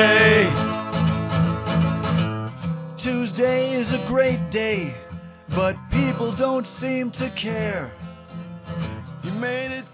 Tuesday. Tuesday is a great day, but people don't seem to care. You made it